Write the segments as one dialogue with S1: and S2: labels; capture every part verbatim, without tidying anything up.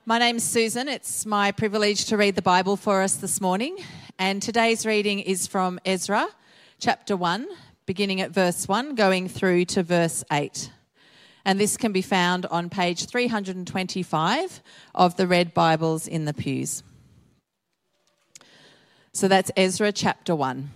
S1: My name's Susan. It's my privilege to read the Bible for us this morning. And today's reading is from Ezra, chapter one, beginning at verse one, going through to verse eight. And this can be found on page three hundred twenty-five of the Red Bibles in the pews. So that's Ezra chapter one.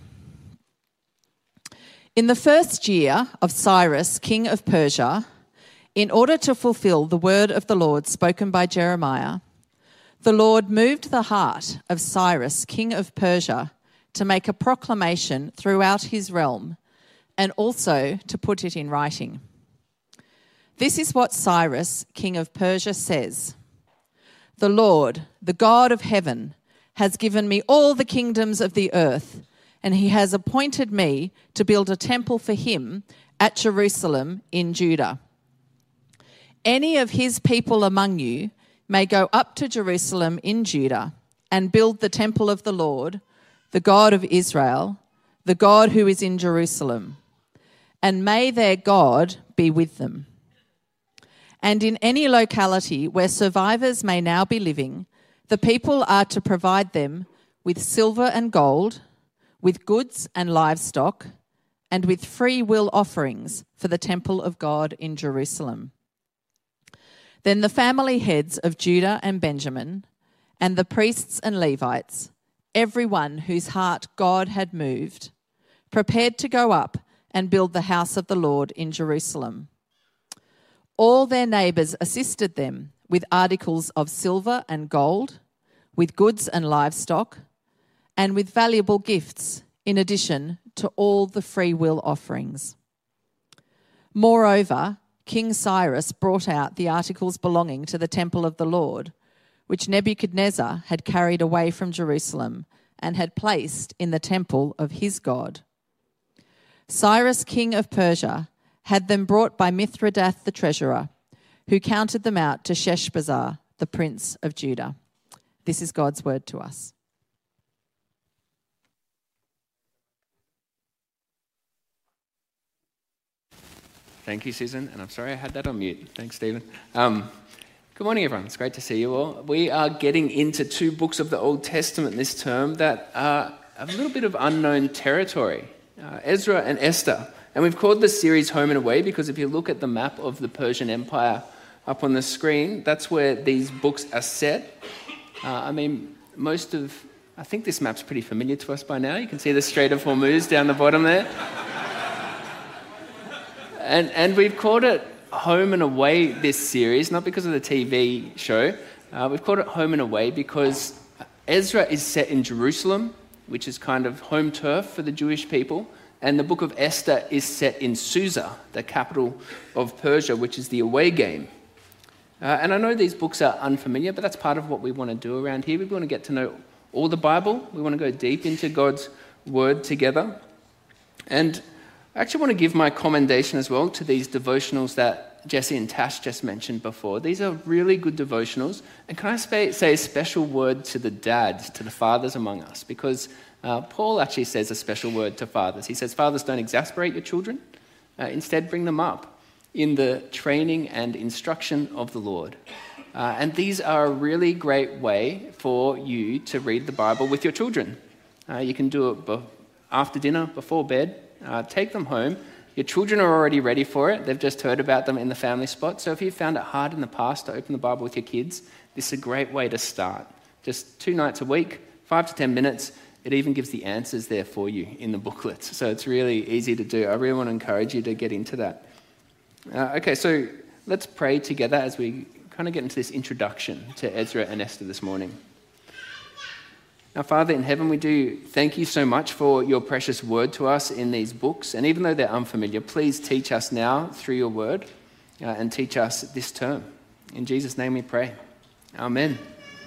S1: In the first year of Cyrus, king of Persia, in order to fulfill the word of the Lord spoken by Jeremiah, the Lord moved the heart of Cyrus, king of Persia, to make a proclamation throughout his realm and also to put it in writing. This is what Cyrus, king of Persia, says. The Lord, the God of heaven, has given me all the kingdoms of the earth, and he has appointed me to build a temple for him at Jerusalem in Judah. Any of his people among you may go up to Jerusalem in Judah and build the temple of the Lord, the God of Israel, the God who is in Jerusalem, and may their God be with them. And in any locality where survivors may now be living, the people are to provide them with silver and gold, with goods and livestock, and with free will offerings for the temple of God in Jerusalem. Then the family heads of Judah and Benjamin, and the priests and Levites, everyone whose heart God had moved, prepared to go up and build the house of the Lord in Jerusalem. All their neighbours assisted them with articles of silver and gold, with goods and livestock, and with valuable gifts, in addition to all the free will offerings. Moreover, King Cyrus brought out the articles belonging to the temple of the Lord, which Nebuchadnezzar had carried away from Jerusalem and had placed in the temple of his God. Cyrus, king of Persia, had them brought by Mithredath the treasurer, who counted them out to Sheshbazzar, the prince of Judah. This is God's word to us.
S2: Thank you, Susan, and I'm sorry I had that on mute. Thanks, Stephen. Um, good morning, everyone. It's great to see you all. We are getting into two books of the Old Testament this term that are a little bit of unknown territory, uh, Ezra and Esther. And we've called this series Home and Away because if you look at the map of the Persian Empire up on the screen, that's where these books are set. Uh, I mean, most of, I think this map's pretty familiar to us by now. You can see the Strait of Hormuz down the bottom there. And and we've called it Home and Away this series, not because of the T V show. Uh, we've called it Home and Away because Ezra is set in Jerusalem, which is kind of home turf for the Jewish people. And the book of Esther is set in Susa, the capital of Persia, which is the away game. Uh, and I know these books are unfamiliar, but that's part of what we want to do around here. We want to get to know all the Bible. We want to go deep into God's word together. And I actually want to give my commendation as well to these devotionals that Jesse and Tash just mentioned before. These are really good devotionals. And can I say, say a special word to the dads, to the fathers among us? Because uh, Paul actually says a special word to fathers. He says, fathers, don't exasperate your children. Uh, instead, bring them up in the training and instruction of the Lord. Uh, and these are a really great way for you to read the Bible with your children. Uh, you can do it be- after dinner, before bed. Uh, take them home. Your children are already ready for it. They've just heard about them in the family spot. So if you found it hard in the past to open the Bible with your kids, this is a great way to start. Just two nights a week, five to ten minutes. It even gives the answers there for you in the booklets. So it's really easy to do. I really want to encourage you to get into that. Uh, okay, so let's pray together as we kind of get into this introduction to Ezra and Esther this morning. Now, Father in heaven, we do thank you so much for your precious word to us in these books. And even though they're unfamiliar, please teach us now through your word uh, and teach us this term. In Jesus' name we pray. Amen.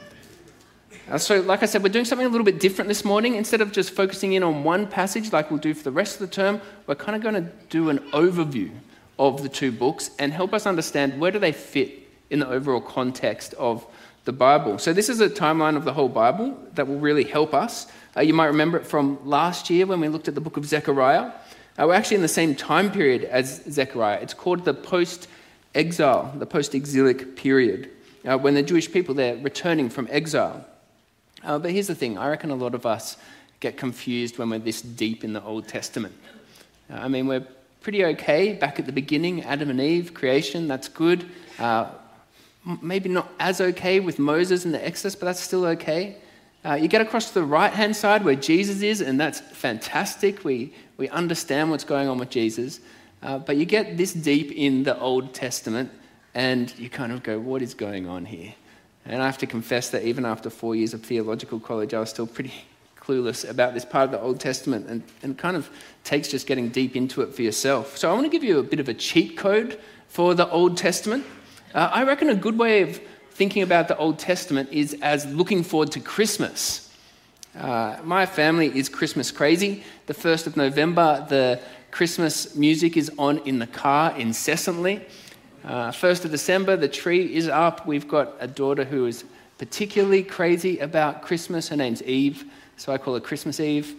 S2: Uh, so, like I said, we're doing something a little bit different this morning. Instead of just focusing in on one passage like we'll do for the rest of the term, we're kind of going to do an overview of the two books and help us understand where do they fit in the overall context of the Bible. So this is a timeline of the whole Bible that will really help us. Uh, you might remember it from last year when we looked at the book of Zechariah. Uh, we're actually in the same time period as Zechariah. It's called the post-exile, the post-exilic period. uh, when the Jewish people, they're returning from exile. Uh, but here's the thing, I reckon a lot of us get confused when we're this deep in the Old Testament. Uh, I mean, we're pretty okay back at the beginning, Adam and Eve, creation, that's good. Uh, maybe not as okay with Moses and the Exodus, but that's still okay. Uh, you get across to the right-hand side where Jesus is, and that's fantastic. We, we understand what's going on with Jesus. Uh, but you get this deep in the Old Testament, and you kind of go, what is going on here? And I have to confess that even after four years of theological college, I was still pretty clueless about this part of the Old Testament, and, and kind of takes just getting deep into it for yourself. So I want to give you a bit of a cheat code for the Old Testament. Uh, I reckon a good way of thinking about the Old Testament is as looking forward to Christmas. Uh, my family is Christmas crazy. The first of November, the Christmas music is on in the car incessantly. Uh, first of December, the tree is up. We've got a daughter who is particularly crazy about Christmas. Her name's Eve, so I call her Christmas Eve.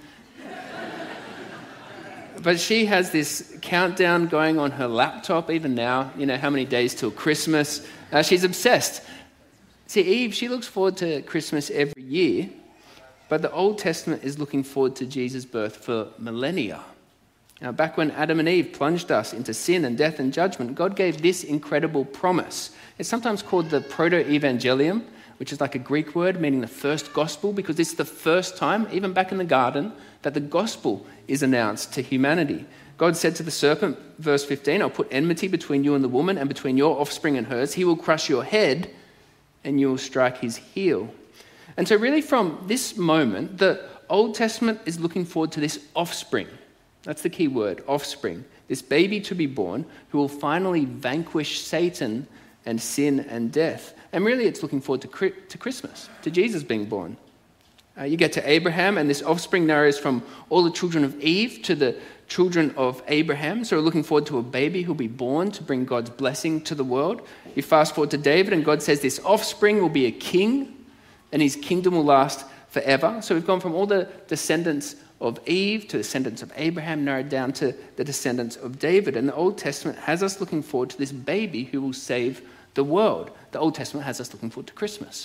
S2: But she has this countdown going on her laptop, even now, you know, how many days till Christmas. Uh, she's obsessed. See, Eve, she looks forward to Christmas every year, but the Old Testament is looking forward to Jesus' birth for millennia. Now, back when Adam and Eve plunged us into sin and death and judgment, God gave this incredible promise. It's sometimes called the Proto-Evangelium, which is like a Greek word meaning the first gospel, because it's the first time, even back in the garden, that the gospel is announced to humanity. God said to the serpent, verse fifteen, I'll put enmity between you and the woman and between your offspring and hers. He will crush your head and you will strike his heel. And so really from this moment, the Old Testament is looking forward to this offspring. That's the key word, offspring. This baby to be born who will finally vanquish Satan and sin and death. And really it's looking forward to, to Christmas, to Jesus being born. Uh, you get to Abraham, and this offspring narrows from all the children of Eve to the children of Abraham. So we're looking forward to a baby who'll be born to bring God's blessing to the world. You fast forward to David, and God says this offspring will be a king, and his kingdom will last forever. So we've gone from all the descendants of Eve to descendants of Abraham, narrowed down to the descendants of David. And the Old Testament has us looking forward to this baby who will save the world. The Old Testament has us looking forward to Christmas.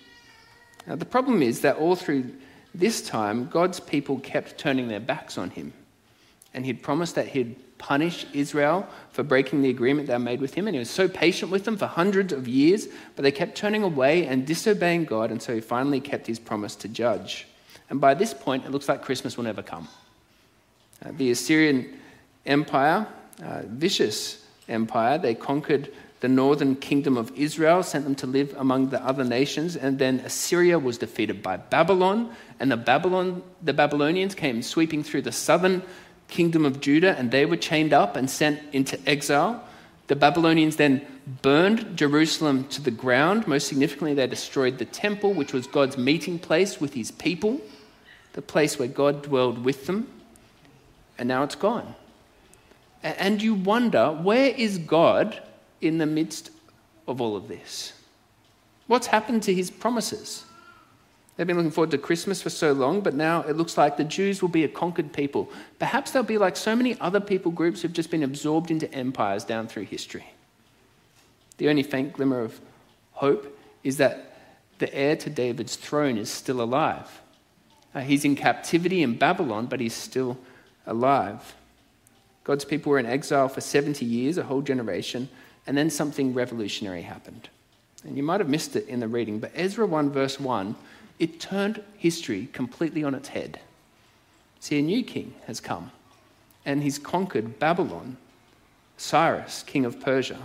S2: Now, the problem is that all through this time, God's people kept turning their backs on him. And he'd promised that he'd punish Israel for breaking the agreement they made with him. And he was so patient with them for hundreds of years, but they kept turning away and disobeying God. And so he finally kept his promise to judge. And by this point, it looks like Christmas will never come. Uh, the Assyrian Empire, uh, vicious empire, they conquered the northern kingdom of Israel, sent them to live among the other nations, and then Assyria was defeated by Babylon, and the Babylon, the Babylonians came sweeping through the southern kingdom of Judah, and they were chained up and sent into exile. The Babylonians then burned Jerusalem to the ground. Most significantly, they destroyed the temple, which was God's meeting place with his people, the place where God dwelled with them, and now it's gone. And you wonder, where is God in the midst of all of this? What's happened to his promises? They've been looking forward to Christmas for so long, but now it looks like the Jews will be a conquered people. Perhaps they'll be like so many other people groups who've just been absorbed into empires down through history. The only faint glimmer of hope is that the heir to David's throne is still alive. Uh, he's in captivity in Babylon, but he's still alive. God's people were in exile for seventy years, a whole generation, and then something revolutionary happened. And you might have missed it in the reading, but Ezra one verse one, it turned history completely on its head. See, a new king has come, and he's conquered Babylon, Cyrus, king of Persia.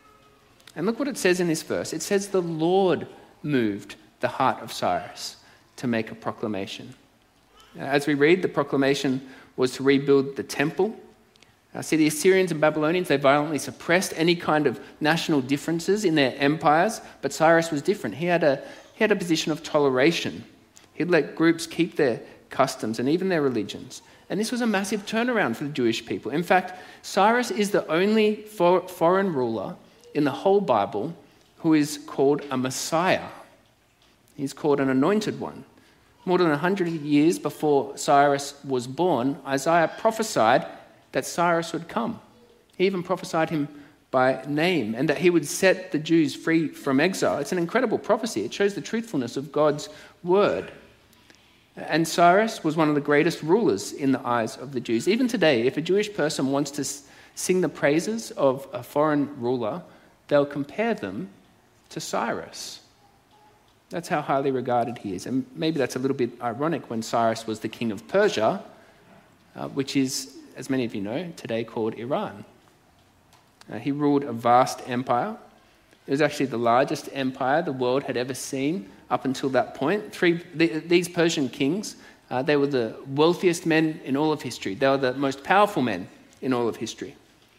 S2: And look what it says in this verse. It says the Lord moved the heart of Cyrus to make a proclamation. As we read, the proclamation was to rebuild the temple. Uh, see, the Assyrians and Babylonians, they violently suppressed any kind of national differences in their empires, but Cyrus was different. He had a, he had a position of toleration. He'd let groups keep their customs and even their religions. And this was a massive turnaround for the Jewish people. In fact, Cyrus is the only for, foreign ruler in the whole Bible who is called a Messiah. He's called an anointed one. More than one hundred years before Cyrus was born, Isaiah prophesied that Cyrus would come. He even prophesied him by name, and that he would set the Jews free from exile. It's an incredible prophecy. It shows the truthfulness of God's word. And Cyrus was one of the greatest rulers in the eyes of the Jews. Even today, if a Jewish person wants to sing the praises of a foreign ruler, they'll compare them to Cyrus. That's how highly regarded he is. And maybe that's a little bit ironic when Cyrus was the king of Persia, uh, which is, as many of you know, today called Iran. Uh, he ruled a vast empire. It was actually the largest empire the world had ever seen up until that point. Three, the, these Persian kings, uh, they were the wealthiest men in all of history. They were the most powerful men in all of history.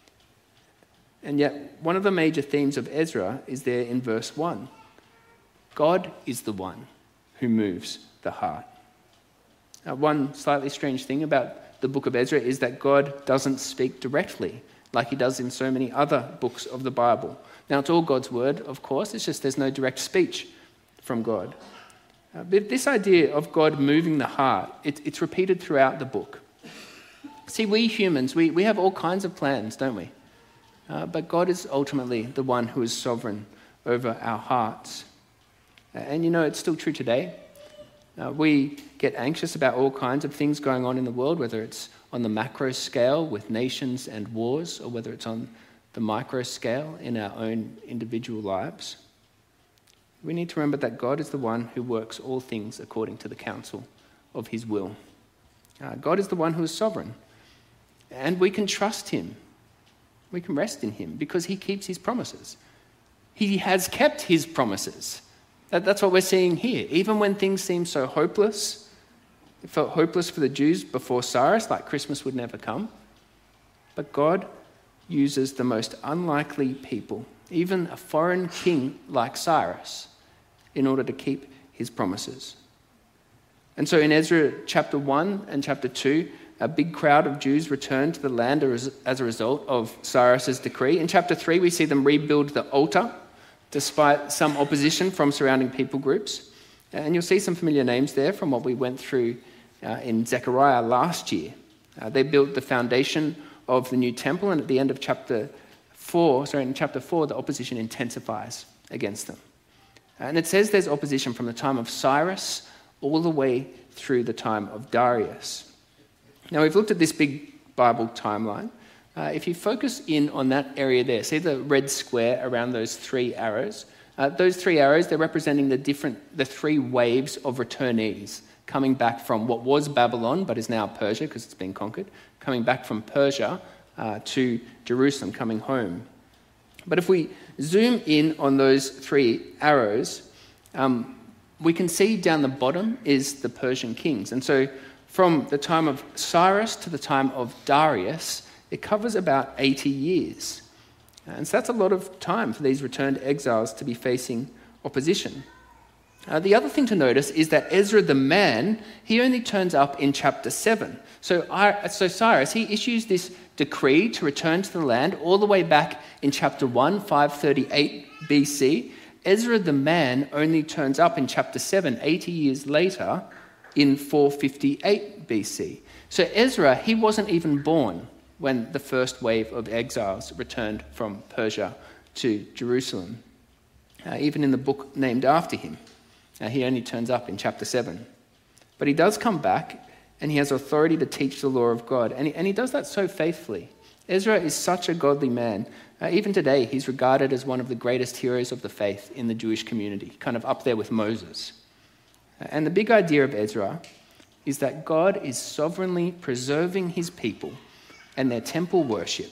S2: And yet, one of the major themes of Ezra is there in verse one. God is the one who moves the heart. Uh, one slightly strange thing about the book of Ezra is that God doesn't speak directly like he does in so many other books of the Bible. Now, it's all God's word, of course. It's just there's no direct speech from God. Uh, but this idea of God moving the heart, it, it's repeated throughout the book. See, we humans, we, we have all kinds of plans, don't we? Uh, but God is ultimately the one who is sovereign over our hearts. And you know, it's still true today. Uh, we get anxious about all kinds of things going on in the world, whether it's on the macro scale with nations and wars, or whether it's on the micro scale in our own individual lives. We need to remember that God is the one who works all things according to the counsel of his will. Uh, God is the one who is sovereign. And we can trust him. We can rest in him because he keeps his promises. He has kept his promises. That, that's what we're seeing here. Even when things seem so hopeless, it felt hopeless for the Jews before Cyrus, like Christmas would never come. But God uses the most unlikely people, even a foreign king like Cyrus, in order to keep his promises. And so in Ezra chapter one and chapter two, a big crowd of Jews returned to the land as, as a result of Cyrus's decree. In chapter three, we see them rebuild the altar, despite some opposition from surrounding people groups. And you'll see some familiar names there from what we went through uh, in Zechariah last year. Uh, they built the foundation of the new temple, and at the end of chapter four, sorry, in chapter four, the opposition intensifies against them. And it says there's opposition from the time of Cyrus all the way through the time of Darius. Now, we've looked at this big Bible timeline. Uh, if you focus in on that area there, see the red square around those three arrows? Uh, those three arrows, they're representing the different, the three waves of returnees coming back from what was Babylon, but is now Persia because it's been conquered, coming back from Persia uh, to Jerusalem, coming home. But if we zoom in on those three arrows, um, we can see down the bottom is the Persian kings. And so from the time of Cyrus to the time of Darius, it covers about eighty years. And so that's a lot of time for these returned exiles to be facing opposition. Uh, the other thing to notice is that Ezra the man, he only turns up in chapter seven. So, I, so Cyrus, he issues this decree to return to the land all the way back in chapter one, five thirty-eight B C. Ezra the man only turns up in chapter seven, eighty years later, in four fifty-eight B C. So Ezra, he wasn't even born when the first wave of exiles returned from Persia to Jerusalem. Uh, even in the book named after him, uh, he only turns up in chapter seven. But he does come back, and he has authority to teach the law of God, and he, and he does that so faithfully. Ezra is such a godly man. Uh, even today, he's regarded as one of the greatest heroes of the faith in the Jewish community, kind of up there with Moses. Uh, and the big idea of Ezra is that God is sovereignly preserving his people and their temple worship,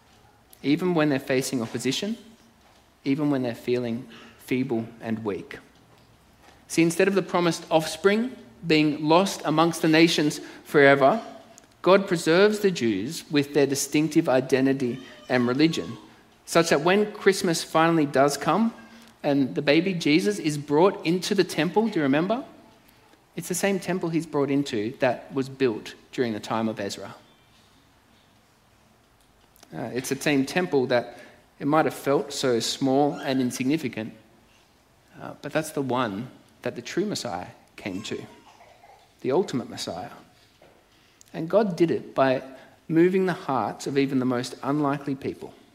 S2: even when they're facing opposition, even when they're feeling feeble and weak. See, instead of the promised offspring being lost amongst the nations forever, God preserves the Jews with their distinctive identity and religion, such that when Christmas finally does come and the baby Jesus is brought into the temple, do you remember? It's the same temple he's brought into that was built during the time of Ezra. Uh, it's the same temple that it might have felt so small and insignificant, uh, but that's the one that the true Messiah came to, the ultimate Messiah. And God did it by moving the hearts of even the most unlikely people,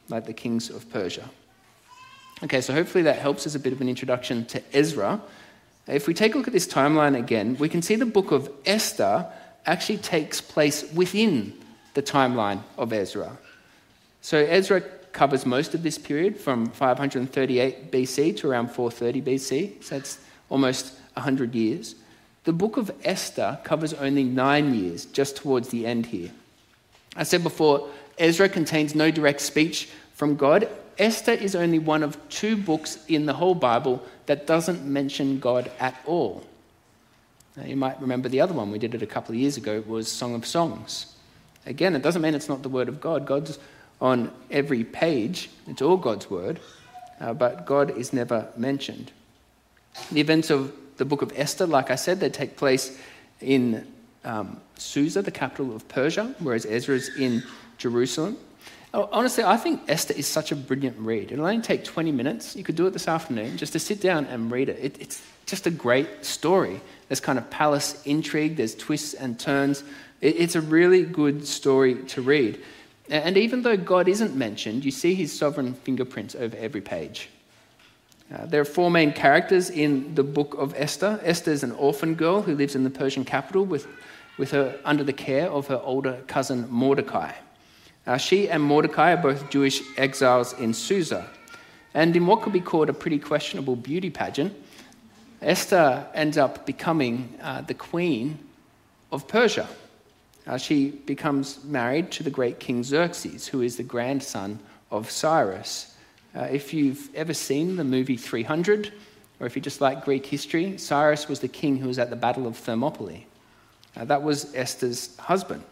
S2: like the kings of Persia. Okay, so hopefully that helps as a bit of an introduction to Ezra. If we take a look at this timeline again, we can see the book of Esther actually takes place within the timeline of Ezra. So Ezra covers most of this period from five hundred thirty-eight B C to around four thirty B C, so that's almost one hundred years. The book of Esther covers only nine years, just towards the end here. I said before, Ezra contains no direct speech from God. Esther is only one of two books in the whole Bible that doesn't mention God at all. Now, you might remember the other one, we did it a couple of years ago, it was Song of Songs. Again, it doesn't mean it's not the word of God. God's on every page, it's all God's word, uh, but God is never mentioned. The events of the book of Esther, like I said, they take place in um, Susa, the capital of Persia, whereas Ezra is in Jerusalem. Honestly, I think Esther is such a brilliant read. It'll only take twenty minutes. You could do it this afternoon, just to sit down and read it. it. It's just a great story. There's kind of palace intrigue, there's twists and turns. It, it's a really good story to read. And even though God isn't mentioned, you see his sovereign fingerprints over every page. Uh, there are four main characters in the book of Esther. Esther is an orphan girl who lives in the Persian capital with, with her under the care of her older cousin Mordecai. Uh, she and Mordecai are both Jewish exiles in Susa. And in what could be called a pretty questionable beauty pageant, Esther ends up becoming uh, the queen of Persia. Uh, she becomes married to the great King Xerxes, who is the grandson of Cyrus. Uh, if you've ever seen the movie three hundred, or if you just like Greek history, Cyrus was the king who was at the Battle of Thermopylae. Uh, that was Esther's husband.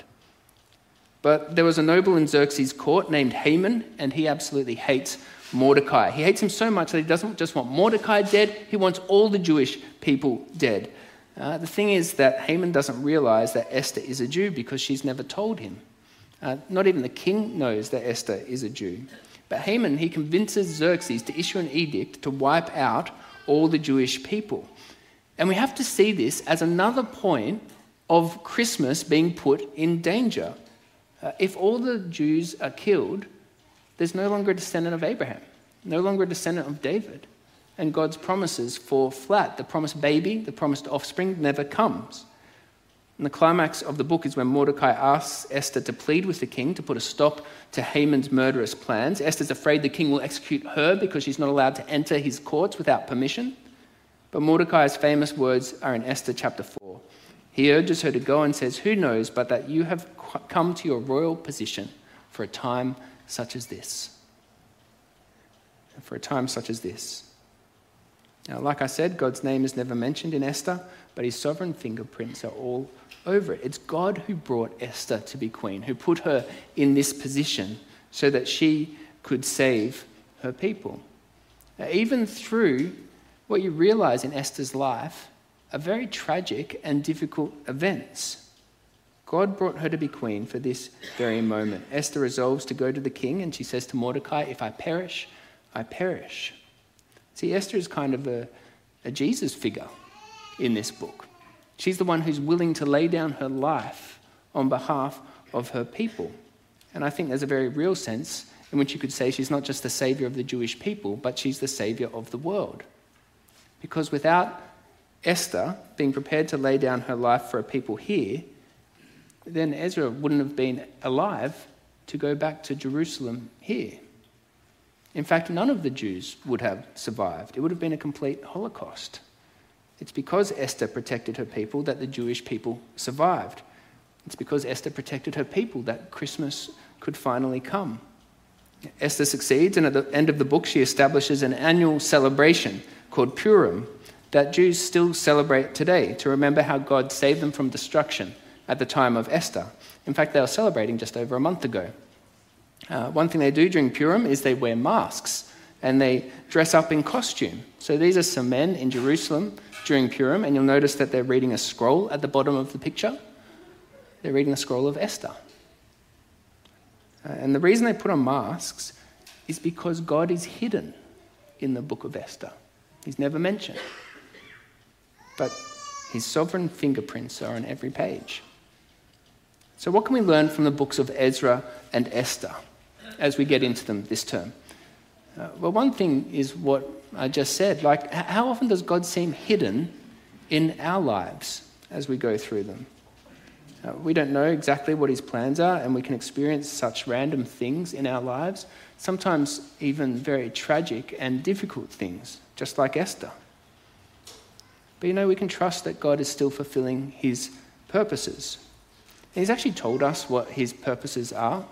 S2: But there was a noble in Xerxes' court named Haman, and he absolutely hates Mordecai. He hates him so much that he doesn't just want Mordecai dead, he wants all the Jewish people dead. Uh, the thing is that Haman doesn't realize that Esther is a Jew because she's never told him. Uh, not even the king knows that Esther is a Jew. But Haman, he convinces Xerxes to issue an edict to wipe out all the Jewish people. And we have to see this as another point of Christmas being put in danger. Uh, if all the Jews are killed, there's no longer a descendant of Abraham, no longer a descendant of David. And God's promises fall flat. The promised baby, the promised offspring never comes. And the climax of the book is when Mordecai asks Esther to plead with the king to put a stop to Haman's murderous plans. Esther's afraid the king will execute her because she's not allowed to enter his courts without permission. But Mordecai's famous words are in Esther chapter four. He urges her to go and says, "Who knows but that you have come to your royal position for a time such as this." For a time such as this. Now, like I said, God's name is never mentioned in Esther, but his sovereign fingerprints are all over it. It's God who brought Esther to be queen, who put her in this position so that she could save her people. Now, even through what you realize in Esther's life are very tragic and difficult events, God brought her to be queen for this very moment. Esther resolves to go to the king, and she says to Mordecai, "If I perish, I perish." See, Esther is kind of a, a Jesus figure in this book. She's the one who's willing to lay down her life on behalf of her people. And I think there's a very real sense in which you could say she's not just the saviour of the Jewish people, but she's the saviour of the world. Because without Esther being prepared to lay down her life for a people here, then Ezra wouldn't have been alive to go back to Jerusalem here. In fact, none of the Jews would have survived. It would have been a complete Holocaust. It's because Esther protected her people that the Jewish people survived. It's because Esther protected her people that Christmas could finally come. Esther succeeds, and at the end of the book, she establishes an annual celebration called Purim that Jews still celebrate today to remember how God saved them from destruction at the time of Esther. In fact, they were celebrating just over a month ago. Uh, one thing they do during Purim is they wear masks and they dress up in costume. So these are some men in Jerusalem during Purim, and you'll notice that they're reading a scroll at the bottom of the picture. They're reading the scroll of Esther. Uh, and the reason they put on masks is because God is hidden in the book of Esther. He's never mentioned. But his sovereign fingerprints are on every page. So what can we learn from the books of Ezra and Esther? as we get into them this term. Uh, well, one thing is what I just said. Like, h- how often does God seem hidden in our lives as we go through them? Uh, we don't know exactly what his plans are, and we can experience such random things in our lives, sometimes even very tragic and difficult things, just like Esther. But you know, we can trust that God is still fulfilling his purposes. And he's actually told us what his purposes are.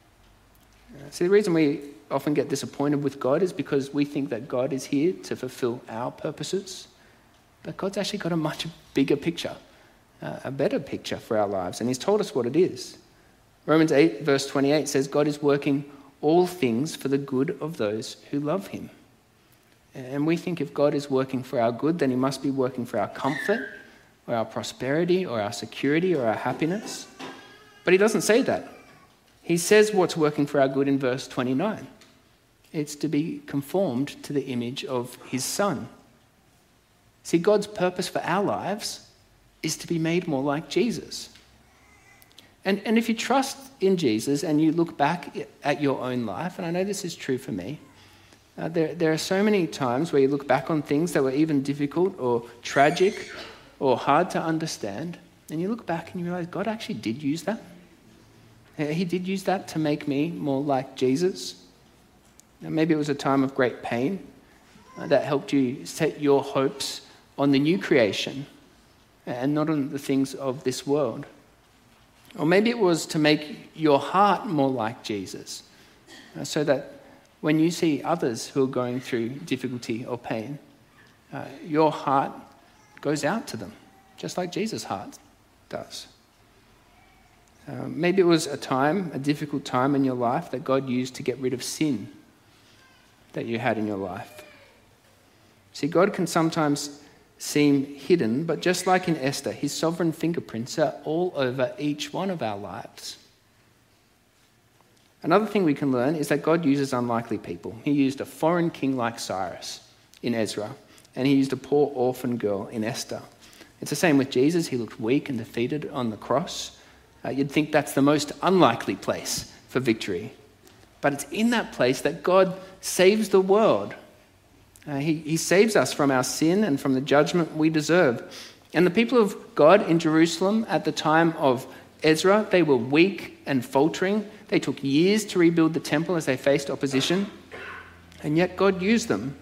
S2: Uh, see, the reason we often get disappointed with God is because we think that God is here to fulfill our purposes. But God's actually got a much bigger picture, uh, a better picture for our lives, and he's told us what it is. Romans eight verse twenty-eight says, God is working all things for the good of those who love him. And we think if God is working for our good, then he must be working for our comfort, or our prosperity, or our security, or our happiness. But he doesn't say that. He says what's working for our good in verse twenty-nine. It's to be conformed to the image of his Son. See, God's purpose for our lives is to be made more like Jesus. And, and if you trust in Jesus and you look back at your own life, and I know this is true for me, uh, there, there are so many times where you look back on things that were even difficult or tragic or hard to understand, and you look back and you realize God actually did use that. He did use that to make me more like Jesus. Now, maybe it was a time of great pain uh, that helped you set your hopes on the new creation and not on the things of this world. Or maybe it was to make your heart more like Jesus, uh, so that when you see others who are going through difficulty or pain, uh, your heart goes out to them, just like Jesus' heart does. Uh, maybe it was a time, a difficult time in your life that God used to get rid of sin that you had in your life. See, God can sometimes seem hidden, but just like in Esther, his sovereign fingerprints are all over each one of our lives. Another thing we can learn is that God uses unlikely people. He used a foreign king like Cyrus in Ezra, and he used a poor orphan girl in Esther. It's the same with Jesus. He looked weak and defeated on the cross. Uh, you'd think that's the most unlikely place for victory. But it's in that place that God saves the world. Uh, he, he saves us from our sin and from the judgment we deserve. And the people of God in Jerusalem at the time of Ezra, they were weak and faltering. They took years to rebuild the temple as they faced opposition. And yet God used them.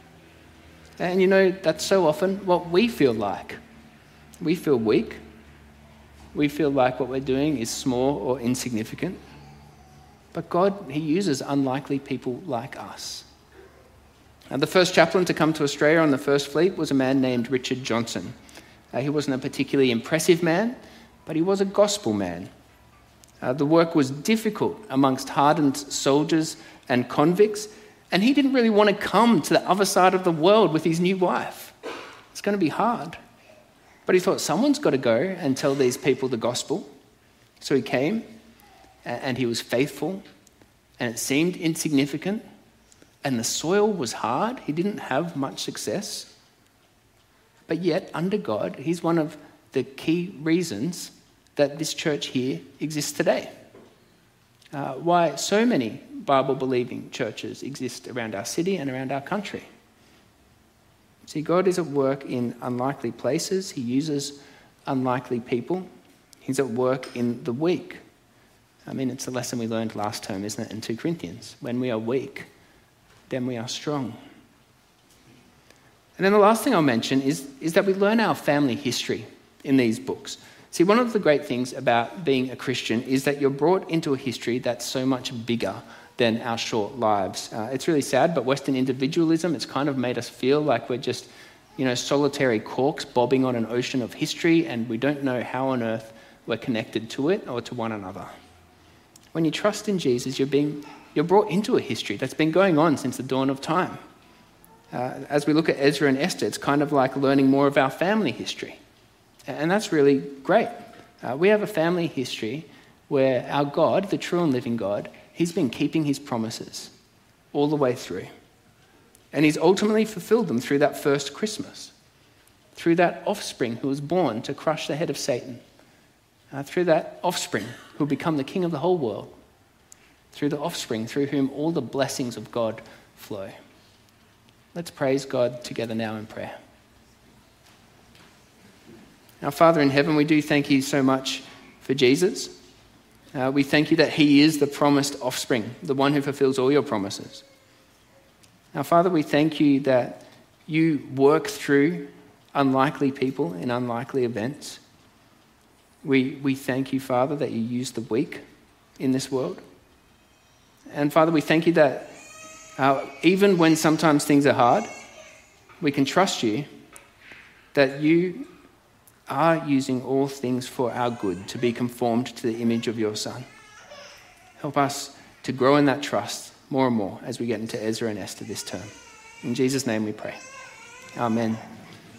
S2: And you know, that's so often what we feel like. We feel weak. We feel like what we're doing is small or insignificant. But God, he uses unlikely people like us. Now, the first chaplain to come to Australia on the First Fleet was a man named Richard Johnson. Uh, he wasn't a particularly impressive man, but he was a gospel man. Uh, the work was difficult amongst hardened soldiers and convicts, and he didn't really want to come to the other side of the world with his new wife. It's going to be hard. But he thought, someone's got to go and tell these people the gospel. So he came, and he was faithful, and it seemed insignificant, and the soil was hard. He didn't have much success. But yet, under God, he's one of the key reasons that this church here exists today. Uh, why so many Bible-believing churches exist around our city and around our country. See, God is at work in unlikely places. He uses unlikely people. He's at work in the weak. I mean, it's a lesson we learned last term, isn't it, in two Corinthians? When we are weak, then we are strong. And then the last thing I'll mention is, is that we learn our family history in these books. See, one of the great things about being a Christian is that you're brought into a history that's so much bigger than our short lives. Uh, it's really sad, but Western individualism, it's kind of made us feel like we're just, you know, solitary corks bobbing on an ocean of history, and we don't know how on earth we're connected to it or to one another. When you trust in Jesus, you're being you're brought into a history that's been going on since the dawn of time. Uh, as we look at Ezra and Esther, it's kind of like learning more of our family history. And that's really great. Uh, we have a family history where our God, the true and living God, he's been keeping his promises all the way through. And he's ultimately fulfilled them through that first Christmas, through that offspring who was born to crush the head of Satan, uh, through that offspring who will become the king of the whole world, through the offspring, through whom all the blessings of God flow. Let's praise God together now in prayer. Our Father in heaven, we do thank you so much for Jesus. Uh, we thank you that he is the promised offspring, the one who fulfills all your promises. Now, Father, we thank you that you work through unlikely people in unlikely events. We, we thank you, Father, that you use the weak in this world. And Father, we thank you that uh, even when sometimes things are hard, we can trust you that you are using all things for our good to be conformed to the image of your Son. Help us to grow in that trust more and more as we get into Ezra and Esther this term. In Jesus' name we pray. Amen.